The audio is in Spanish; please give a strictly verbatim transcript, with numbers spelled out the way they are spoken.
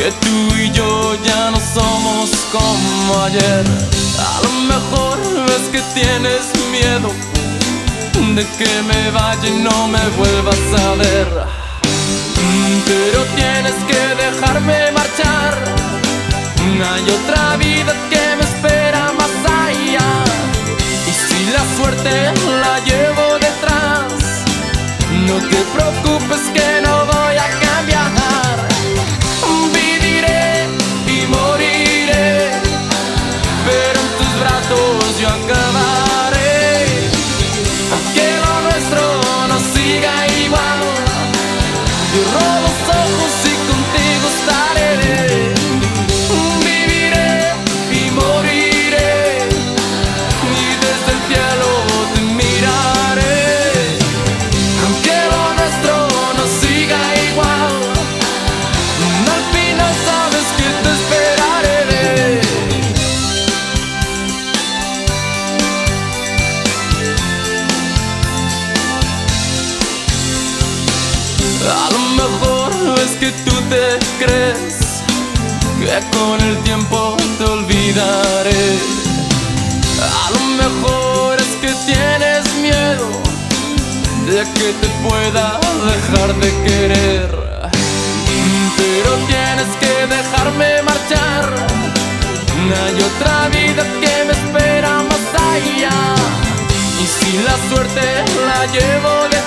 que tú y yo ya no somos como ayer. A lo mejor es que tienes miedo de que me vaya y no me vuelvas a ver, pero tienes que dejarme marchar. Hay otra vida que me espera más allá, y si la suerte la llevo detrás, no te preocupes que no voy a cambiar. Viviré y moriré, pero en tus brazos yo acabaré. Aunque lo nuestro no siga igual, cierro los ojos y contigo estaré. Viviré y moriré, y desde el cielo te miraré. Aunque lo nuestro no siga igual, al final sabes que te esperaré. A lo mejor es que tú te crees que con el tiempo te olvidaré. A lo mejor es que tienes miedo de que te pueda dejar de querer, pero tienes que dejarme marchar. Hay otra vida que me espera más allá, y si la suerte la llevo de